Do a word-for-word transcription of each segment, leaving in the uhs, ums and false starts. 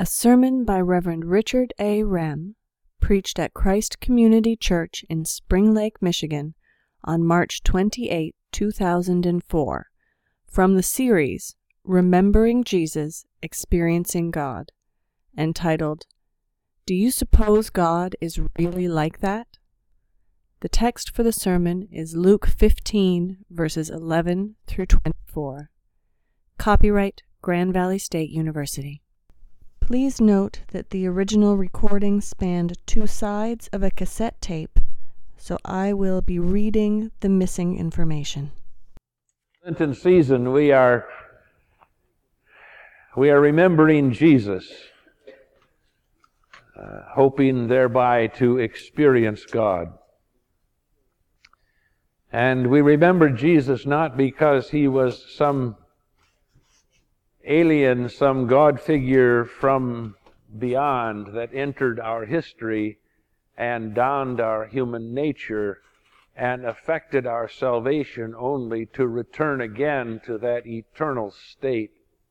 A sermon by Reverend Richard A. Rem, preached at Christ Community Church in Spring Lake, Michigan, on March twenty-eighth, two thousand four, from the series Remembering Jesus, Experiencing God, entitled, Do You Suppose God is Really Like That? The text for the sermon is Luke fifteen, verses eleven through twenty-four. Copyright Grand Valley State University. Please note that the original recording spanned two sides of a cassette tape, so I will be reading the missing information. Lenten season, we are we are remembering Jesus, uh, hoping thereby to experience God. And we remember Jesus not because he was some alien, some God figure from beyond that entered our history and donned our human nature and affected our salvation only to return again to that eternal state.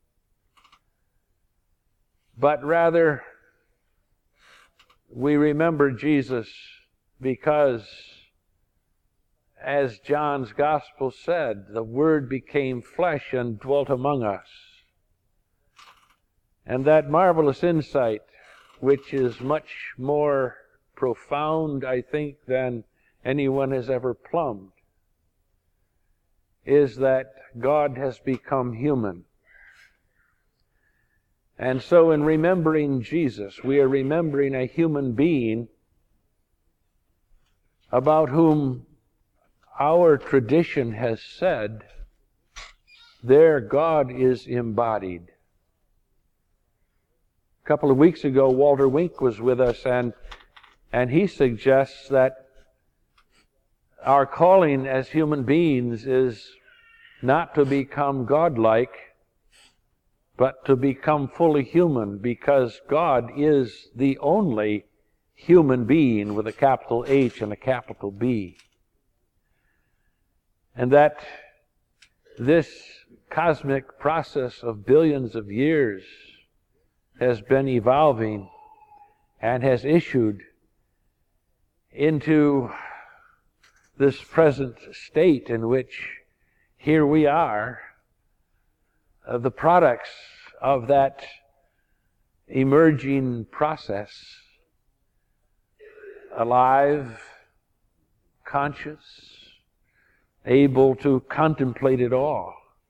But rather, we remember Jesus because, as John's Gospel said, the Word became flesh and dwelt among us. And that marvelous insight, which is much more profound, I think, than anyone has ever plumbed, is that God has become human. And so in remembering Jesus, we are remembering a human being about whom our tradition has said, there God is embodied. A couple of weeks ago, Walter Wink was with us, and and he suggests that our calling as human beings is not to become godlike, but to become fully human, because God is the only human being with a capital H and a capital B. And that this cosmic process of billions of years has been evolving and has issued into this present state in which here we are, uh, the products of that emerging process, alive, conscious, able to contemplate it all.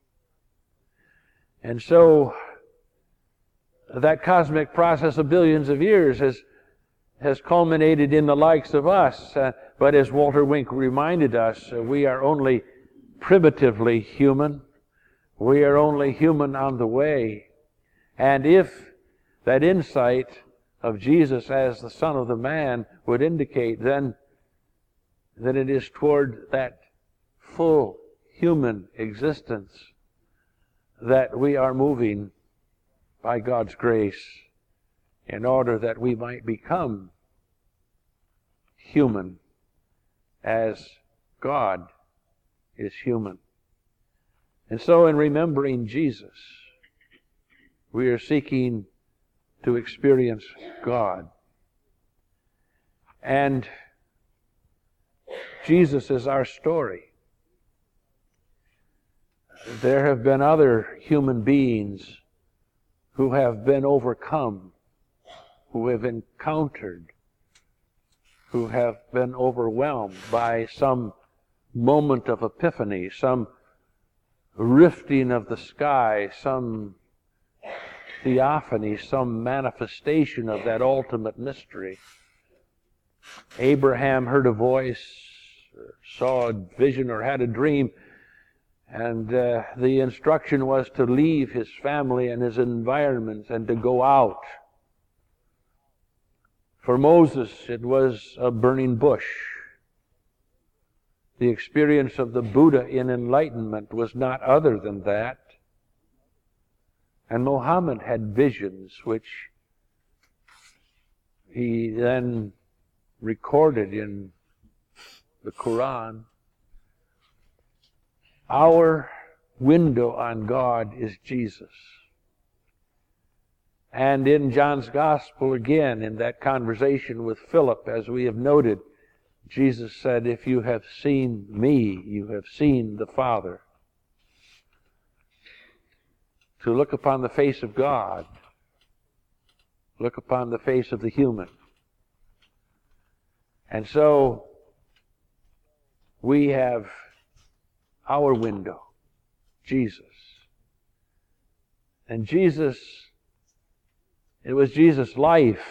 And so that cosmic process of billions of years has has culminated in the likes of us. Uh, but as Walter Wink reminded us, uh, we are only primitively human. We are only human on the way. And if that insight of Jesus as the Son of the Man would indicate, then, then it is toward that full human existence that we are moving by God's grace, in order that we might become human as God is human. And so in remembering Jesus, we are seeking to experience God. And Jesus is our story. There have been other human beings who have been overcome, who have encountered, who have been overwhelmed by some moment of epiphany, some rifting of the sky, some theophany, some manifestation of that ultimate mystery. Abraham heard a voice, saw a vision, or had a dream, and uh, the instruction was to leave his family and his environment and to go out. For Moses, it was a burning bush. The experience of the Buddha in enlightenment was not other than that. And Muhammad had visions which he then recorded in the Quran. Our window on God is Jesus. And in John's Gospel, again, in that conversation with Philip, as we have noted, Jesus said, if you have seen me, you have seen the Father. To look upon the face of God, look upon the face of the human. And so, we have our window, Jesus. And Jesus, it was Jesus' life.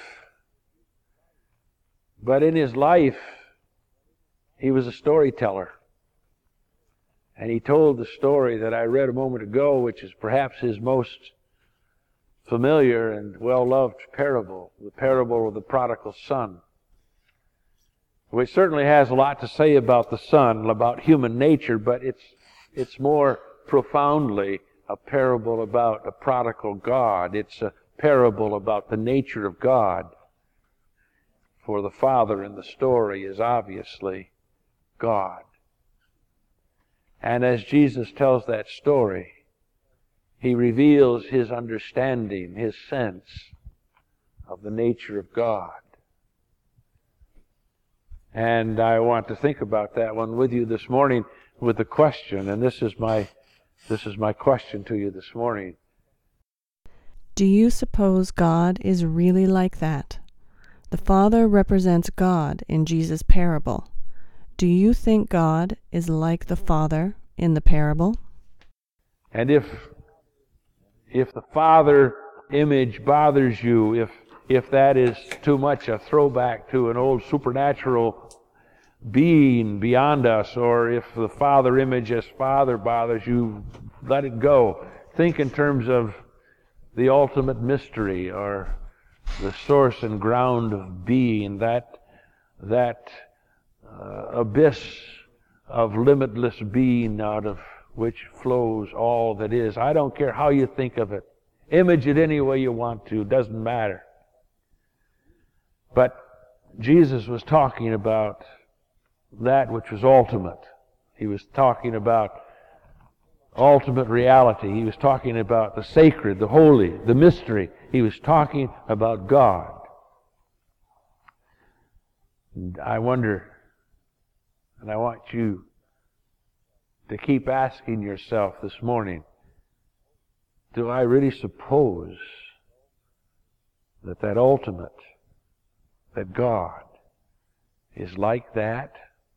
But in His life, He was a storyteller. And He told the story that I read a moment ago, which is perhaps His most familiar and well-loved parable, the parable of the prodigal son, which certainly has a lot to say about the son, about human nature, but it's it's more profoundly a parable about a prodigal God. It's a parable about the nature of God. For the Father in the story is obviously God. And as Jesus tells that story, He reveals His understanding, His sense of the nature of God. And I want to think about that one with you this morning with the question, and this is my this is my question to you this morning. Do you suppose God is really like that? The Father represents God in Jesus' parable. Do you think God is like the Father in the parable? And if if the Father image bothers you, if if that is too much a throwback to an old supernatural being beyond us, or if the Father image as Father bothers you, let it go. Think in terms of the ultimate mystery, or the source and ground of being, that that uh, abyss of limitless being out of which flows all that is. I don't care how you think of it. Image it any way you want to. Doesn't matter. But Jesus was talking about that which was ultimate. He was talking about ultimate reality. He was talking about the sacred, the holy, the mystery. He was talking about God. And I wonder, and I want you to keep asking yourself this morning, do I really suppose that that ultimate, that God is like that?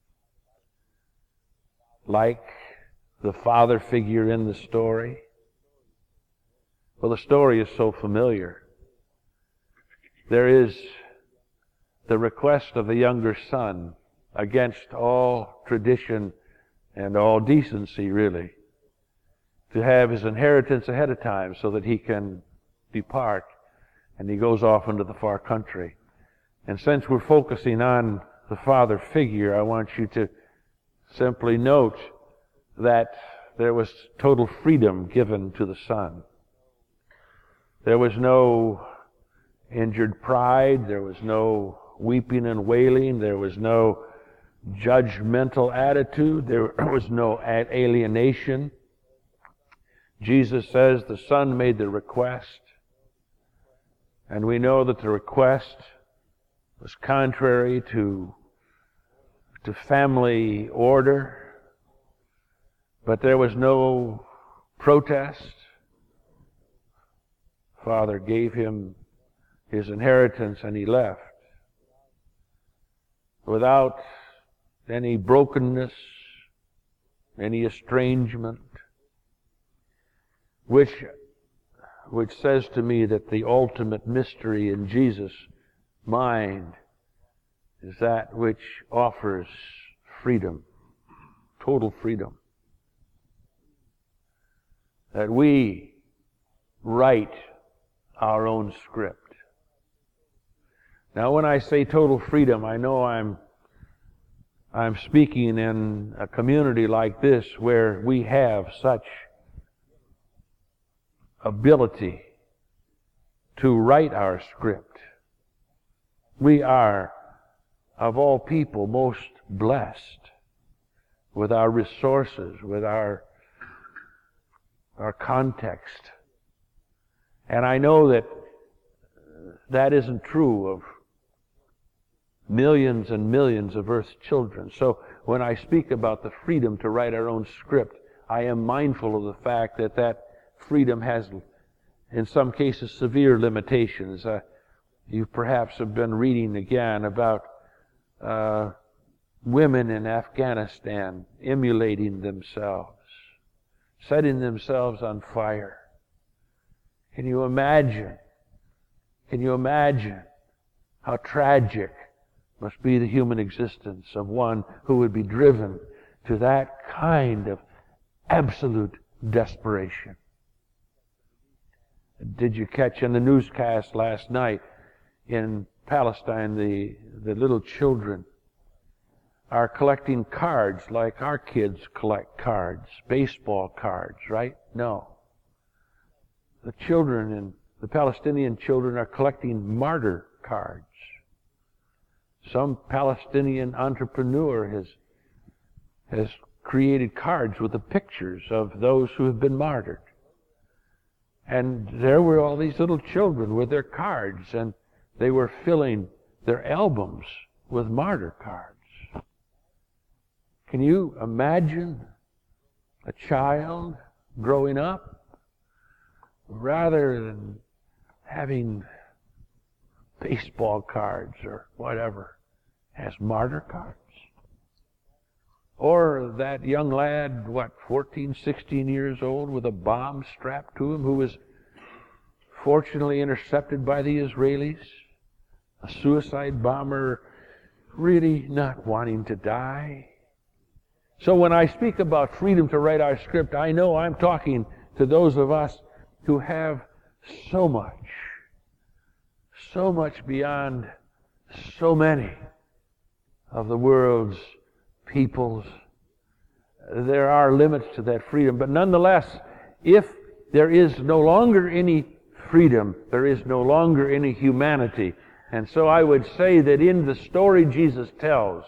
Like the Father figure in the story? Well, the story is so familiar. There is the request of the younger son, against all tradition and all decency, really, to have his inheritance ahead of time so that he can depart. And he goes off into the far country. And since we're focusing on the Father figure, I want you to simply note that there was total freedom given to the Son. There was no injured pride. There was no weeping and wailing. There was no judgmental attitude. There was no alienation. Jesus says the Son made the request, and we know that the request was contrary to to family order, but there was no protest. Father gave him his inheritance and he left without any brokenness, any estrangement, which which says to me that the ultimate mystery in Jesus' mind is that which offers freedom, total freedom. That we write our own script. Now, when I say total freedom, I know I'm I'm speaking in a community like this where we have such ability to write our script. We are, of all people, most blessed with our resources, with our our context. And I know that that isn't true of millions and millions of Earth's children. So when I speak about the freedom to write our own script, I am mindful of the fact that that freedom has, in some cases, severe limitations. Uh, you perhaps have been reading again about uh, women in Afghanistan immolating themselves, setting themselves on fire. Can you imagine? Can you imagine how tragic must be the human existence of one who would be driven to that kind of absolute desperation? Did you catch in the newscast last night in Palestine, the, the little children are collecting cards like our kids collect cards, baseball cards, right? No. The children and the Palestinian children are collecting martyr cards. Some Palestinian entrepreneur has has created cards with the pictures of those who have been martyred. And there were all these little children with their cards, and they were filling their albums with martyr cards. Can you imagine a child growing up, rather than having baseball cards or whatever, has martyr cards? Or that young lad, what, fourteen, sixteen years old, with a bomb strapped to him, who was fortunately intercepted by the Israelis, a suicide bomber, really not wanting to die. So when I speak about freedom to write our script, I know I'm talking to those of us who have so much, so much beyond so many of the world's peoples. There are limits to that freedom, but nonetheless, if there is no longer any freedom, there is no longer any humanity. And so I would say that in the story Jesus tells,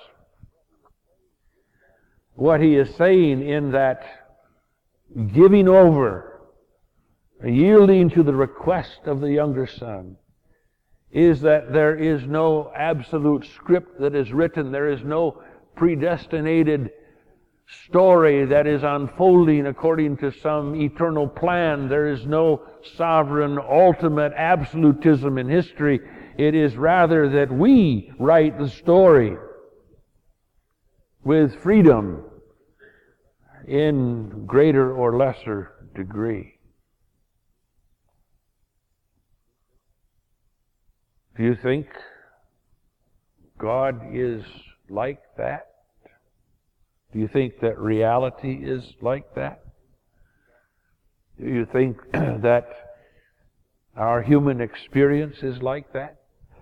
what he is saying in that giving over, yielding to the request of the younger son, is that there is no absolute script that is written. There is no predestinated story that is unfolding according to some eternal plan. There is no sovereign, ultimate absolutism in history. It is rather that we write the story with freedom in greater or lesser degree. Do you think God is like that? Do you think that reality is like that? Do you think that our human experience is like that?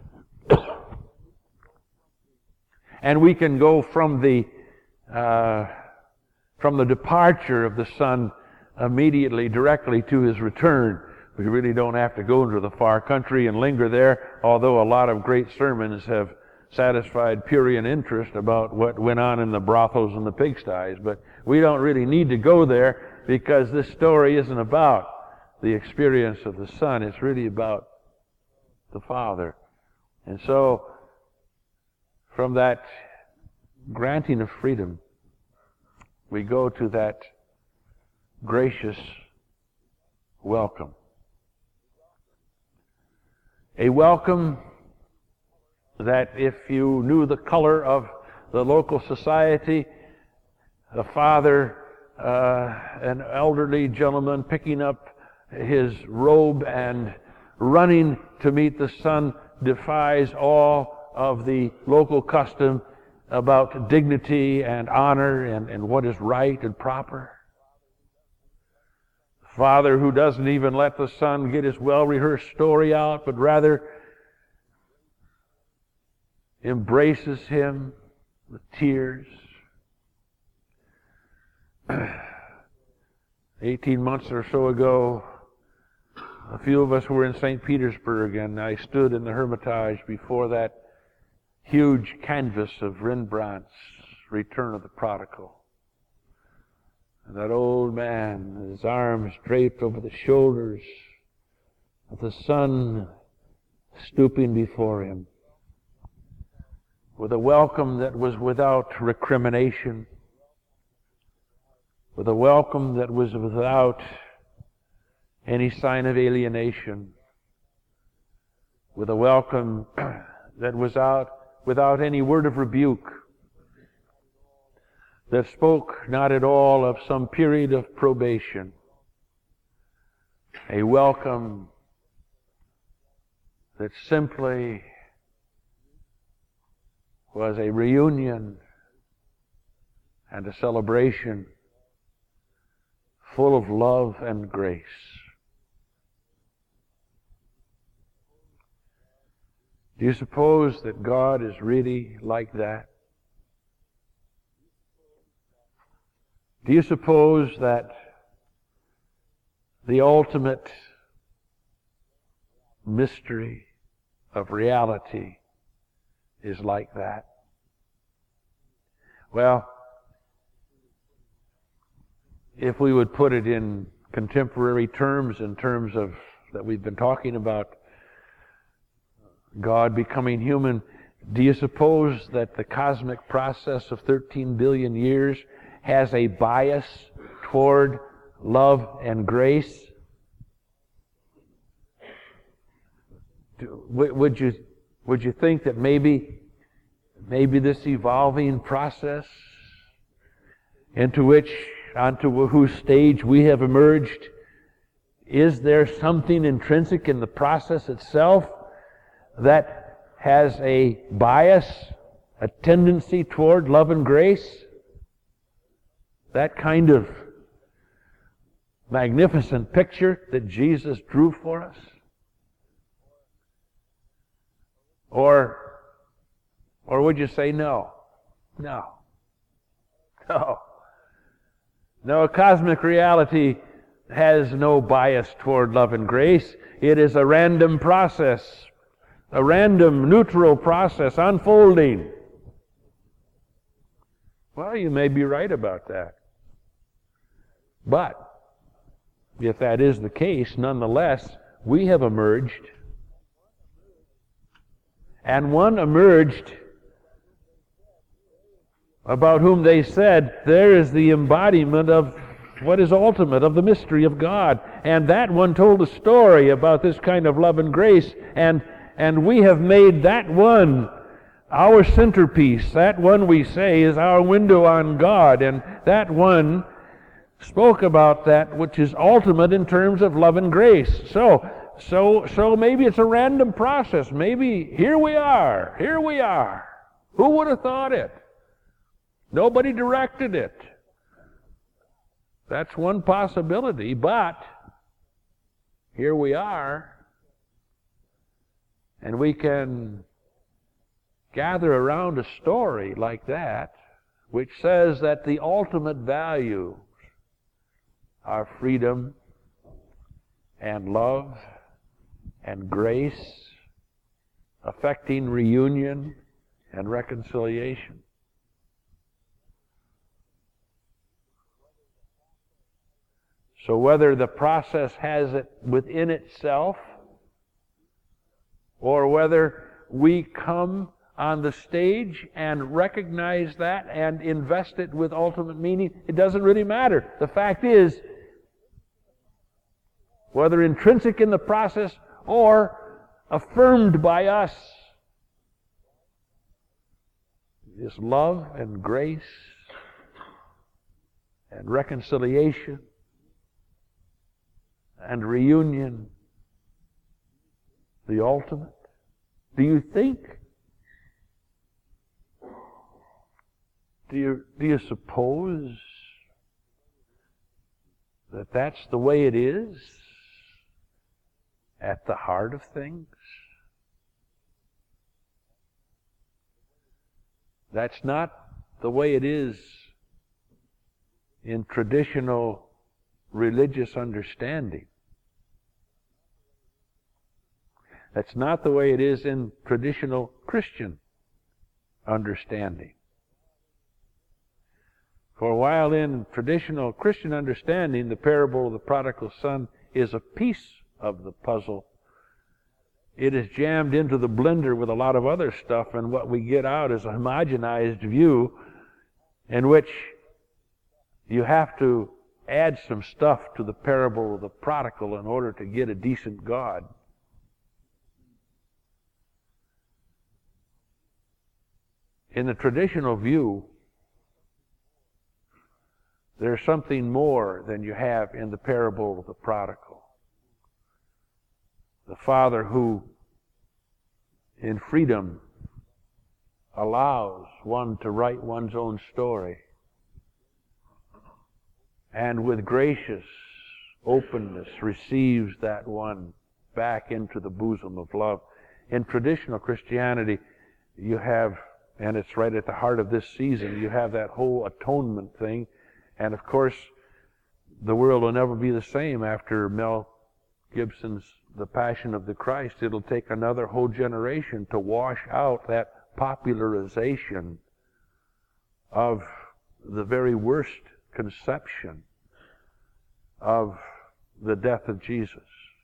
And we can go from the uh, from the departure of the Son immediately, directly to His return. We really don't have to go into the far country and linger there, although a lot of great sermons have satisfied prurient interest about what went on in the brothels and the pigsties. But we don't really need to go there, because this story isn't about the experience of the Son. It's really about the Father. And so, from that granting of freedom, we go to that gracious welcome. A welcome that, if you knew the color of the local society, the father, uh, an elderly gentleman picking up his robe and running to meet the son, defies all of the local custom about dignity and honor and, and what is right and proper. Father who doesn't even let the son get his well-rehearsed story out, but rather embraces him with tears. Eighteen months or so ago, a few of us were in Saint Petersburg, and I stood in the Hermitage before that huge canvas of Rembrandt's Return of the Prodigal. And that old man, his arms draped over the shoulders of the son, stooping before Him, with a welcome that was without recrimination, with a welcome that was without any sign of alienation, with a welcome that was out without any word of rebuke, that spoke not at all of some period of probation, a welcome that simply was a reunion and a celebration full of love and grace. Do you suppose that God is really like that? Do you suppose that the ultimate mystery of reality is like that? Well, if we would put it in contemporary terms, in terms of that we've been talking about God becoming human, do you suppose that the cosmic process of thirteen billion years has a bias toward love and grace? Would you, would you think that maybe, maybe this evolving process into which, onto whose stage we have emerged, is there something intrinsic in the process itself that has a bias, a tendency toward love and grace? That kind of magnificent picture that Jesus drew for us? Or, or would you say no? No. No. No, cosmic reality has no bias toward love and grace. It is a random process, a random, neutral process unfolding. Well, you may be right about that. But if that is the case, nonetheless, we have emerged, and one emerged about whom they said, there is the embodiment of what is ultimate, of the mystery of God. And that one told a story about this kind of love and grace, and, and we have made that one our centerpiece. That one, we say, is our window on God, and that one spoke about that which is ultimate in terms of love and grace. So, so, so maybe it's a random process. Maybe here we are, here we are. Who would have thought it? Nobody directed it. That's one possibility, but here we are, and we can gather around a story like that, which says that the ultimate value are freedom and love and grace, affecting reunion and reconciliation. So whether the process has it within itself, or whether we come on the stage and recognize that and invest it with ultimate meaning, it doesn't really matter. The fact is, whether intrinsic in the process or affirmed by us, is love and grace and reconciliation and reunion the ultimate? Do you think? Do you, do you suppose that that's the way it is at the heart of things? That's not the way it is in traditional religious understanding. That's not the way it is in traditional Christian understanding. For while in traditional Christian understanding, the parable of the prodigal son is a piece of the puzzle, it is jammed into the blender with a lot of other stuff, and what we get out is a homogenized view in which you have to add some stuff to the parable of the prodigal in order to get a decent God. In the traditional view, there's something more than you have in the parable of the prodigal. The father who, in freedom, allows one to write one's own story, and with gracious openness receives that one back into the bosom of love. In traditional Christianity, you have, and it's right at the heart of this season, you have that whole atonement thing. And of course, the world will never be the same after Mel Gibson's The Passion of the Christ. It'll take another whole generation to wash out that popularization of the very worst conception of the death of Jesus.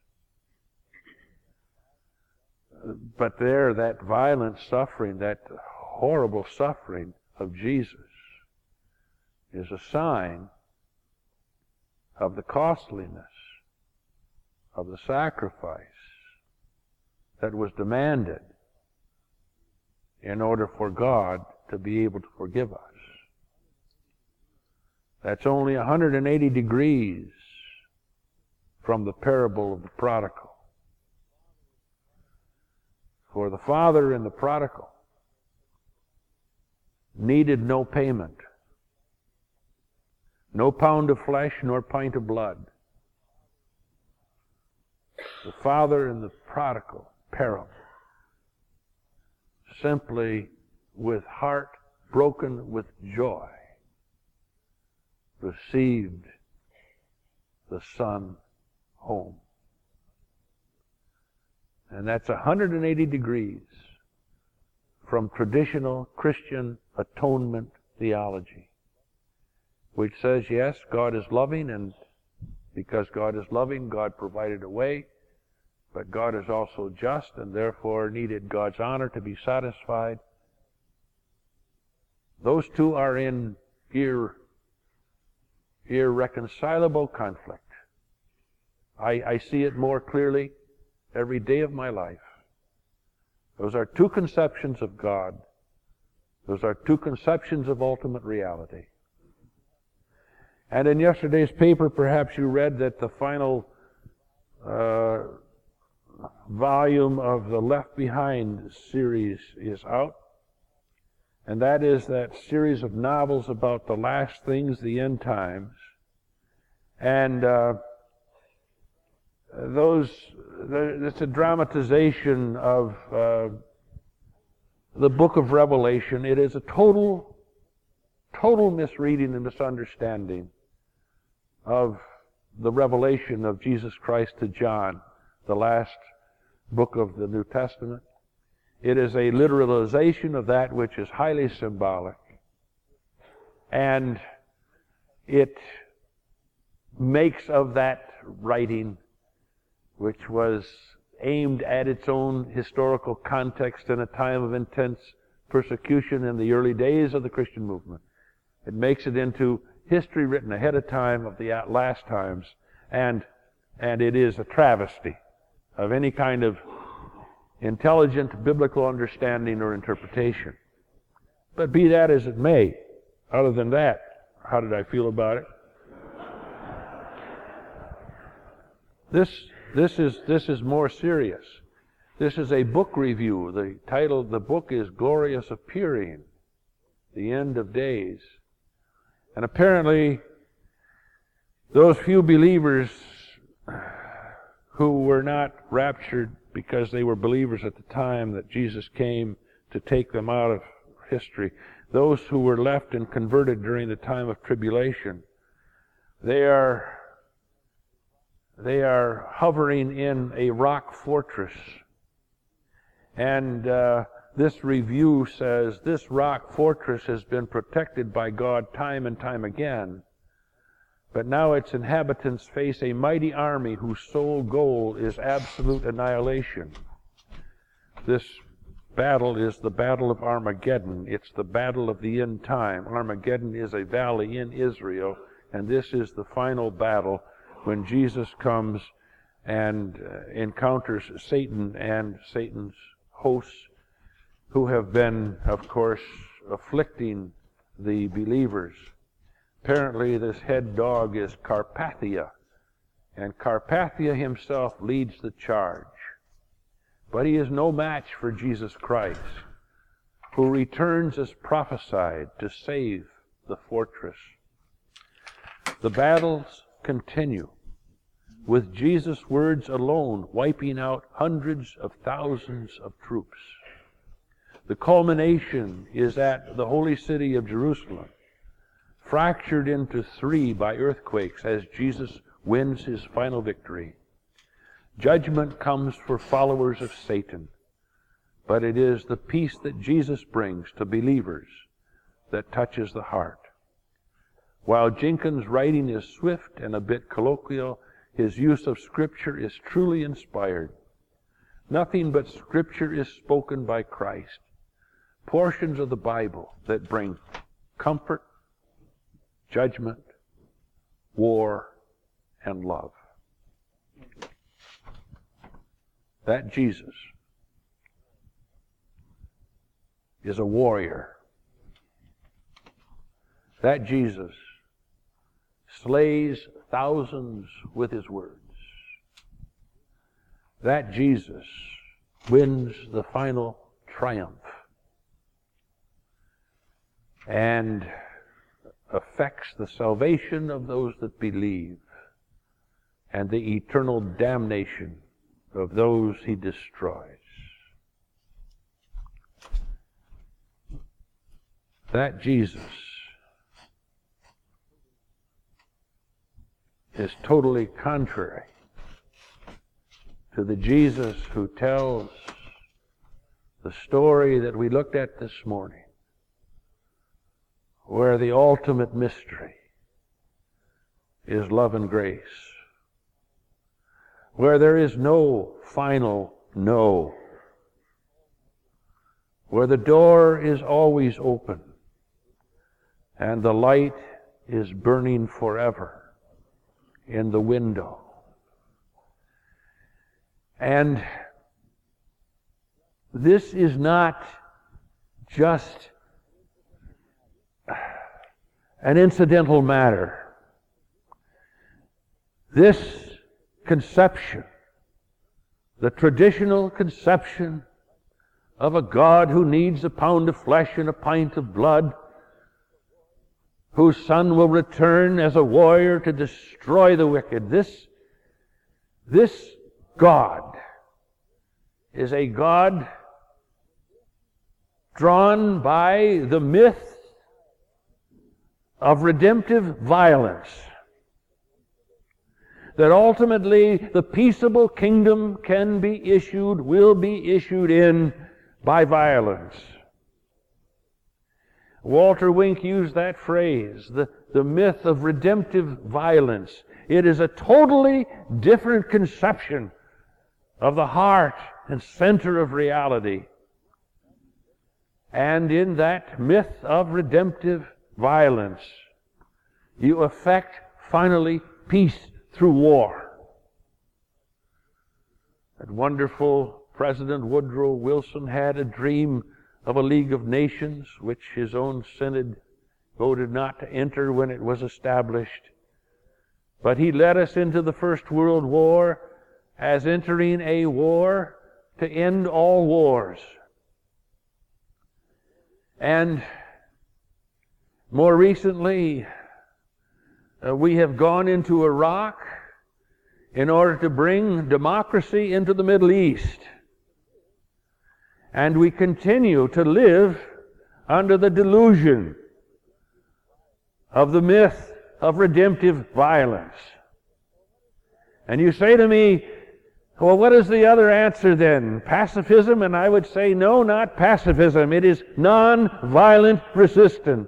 But there, that violent suffering, that horrible suffering of Jesus is a sign of the costliness of the sacrifice that was demanded in order for God to be able to forgive us. That's only one hundred eighty degrees from the parable of the prodigal. For the father in the prodigal needed no payment, no pound of flesh nor pint of blood. The father in the prodigal parable simply, with heart broken with joy, received the son home. And that's one hundred eighty degrees from traditional Christian atonement theology, which says, yes, God is loving, and because God is loving, God provided a way, but God is also just, and therefore needed God's honor to be satisfied. Those two are in ir- irreconcilable conflict. I, I see it more clearly every day of my life. Those are two conceptions of God. Those are two conceptions of ultimate reality. And in yesterday's paper, perhaps you read that the final uh, volume of the Left Behind series is out. And that is that series of novels about the last things, the end times. And uh, those, it's a dramatization of uh, the book of Revelation. It is a total, total misreading and misunderstanding of the revelation of Jesus Christ to John, the last book of the New Testament. It is a literalization of that which is highly symbolic. And it makes of that writing, which was aimed at its own historical context in a time of intense persecution in the early days of the Christian movement, it makes it into history written ahead of time of the last times, and and it is a travesty of any kind of intelligent biblical understanding or interpretation. But be that as it may, other than that, how did I feel about it? This this is this is more serious. This is a book review. The title of the book is Glorious Appearing, the End of Days. And apparently, those few believers who were not raptured because they were believers at the time that Jesus came to take them out of history, those who were left and converted during the time of tribulation, they are they are hovering in a rock fortress. And uh, this review says this rock fortress has been protected by God time and time again, but now its inhabitants face a mighty army whose sole goal is absolute annihilation. This battle is the battle of Armageddon. It's the battle of the end time. Armageddon is a valley in Israel, and this is the final battle when Jesus comes and uh, encounters Satan and Satan's hosts, who have been, of course, afflicting the believers. Apparently, this head dog is Carpathia, and Carpathia himself leads the charge. But he is no match for Jesus Christ, who returns as prophesied to save the fortress. The battles continue, with Jesus' words alone wiping out hundreds of thousands of troops. The culmination is at the holy city of Jerusalem, fractured into three by earthquakes as Jesus wins his final victory. Judgment comes for followers of Satan, but it is the peace that Jesus brings to believers that touches the heart. While Jenkins' writing is swift and a bit colloquial, his use of Scripture is truly inspired. Nothing but Scripture is spoken by Christ. Portions of the Bible that bring comfort, judgment, war, and love. That Jesus is a warrior. That Jesus slays thousands with his words. That Jesus wins the final triumph and affects the salvation of those that believe and the eternal damnation of those he destroys. That Jesus is totally contrary to the Jesus who tells the story that we looked at this morning, where the ultimate mystery is love and grace, where there is no final no, where the door is always open and the light is burning forever in the window. And this is not just an incidental matter. This conception, the traditional conception of a God who needs a pound of flesh and a pint of blood, whose Son will return as a warrior to destroy the wicked. This, this God is a God drawn by the myth of redemptive violence, that ultimately the peaceable kingdom can be issued, will be issued in by violence. Walter Wink used that phrase, the, the myth of redemptive violence. It is a totally different conception of the heart and center of reality. And in that myth of redemptive violence, you effect finally peace through war. That wonderful President Woodrow Wilson had a dream of a League of Nations, which his own synod voted not to enter when it was established. But he led us into the First World War as entering a war to end all wars. And more recently, uh, we have gone into Iraq in order to bring democracy into the Middle East. And we continue to live under the delusion of the myth of redemptive violence. And you say to me, well, what is the other answer then? Pacifism? And I would say, no, not pacifism. It is non-violent resistance.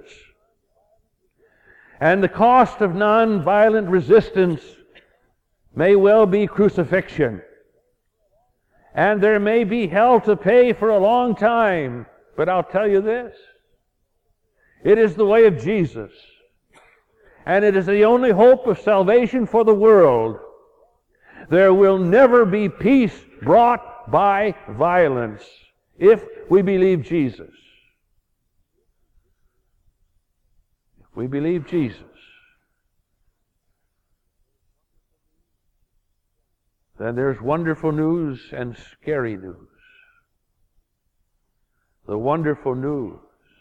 And the cost of non-violent resistance may well be crucifixion. And there may be hell to pay for a long time. But I'll tell you this. It is the way of Jesus. And it is the only hope of salvation for the world. There will never be peace brought by violence if we believe Jesus. If we believe Jesus, then there's wonderful news and scary news. The wonderful news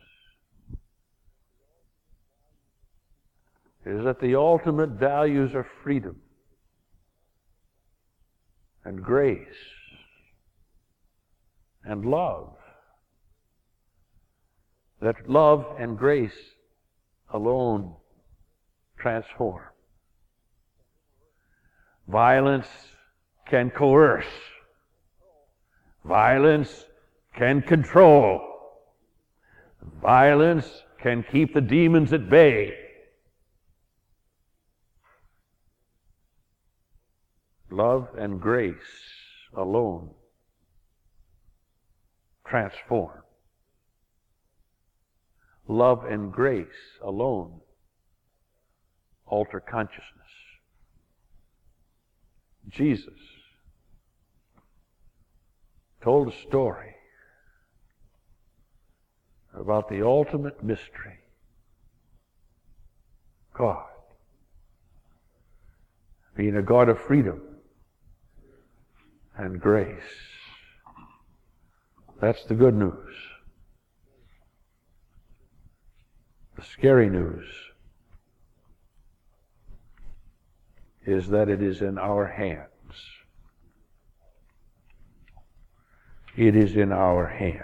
is that the ultimate values are freedom and grace and love. That love and grace alone transform. Violence can coerce. Violence can control. Violence can keep the demons at bay. Love and grace alone transform. Love and grace alone alter consciousness. Jesus told a story about the ultimate mystery. God being a God of freedom and grace. That's the good news. The scary news is that it is in our hands. It is in our hands.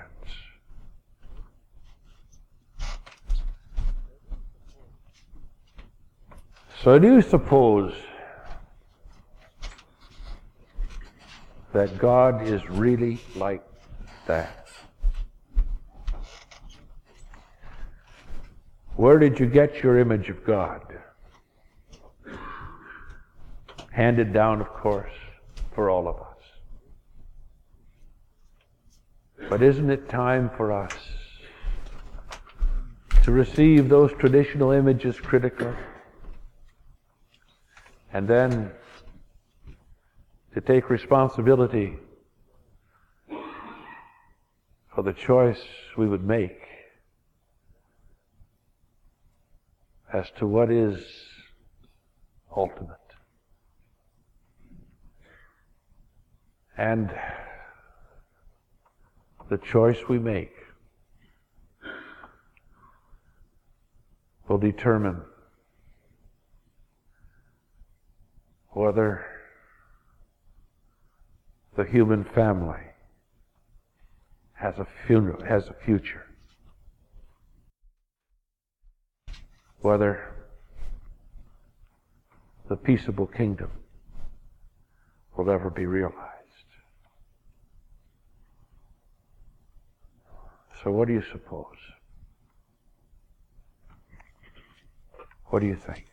So do you suppose that God is really like that? Where did you get your image of God? Handed down, of course, for all of us. But isn't it time for us to receive those traditional images critically? And then to take responsibility for the choice we would make as to what is ultimate. And the choice we make will determine whether the human family has a funeral, has a future. Whether the peaceable kingdom will ever be realized. So what do you suppose? What do you think?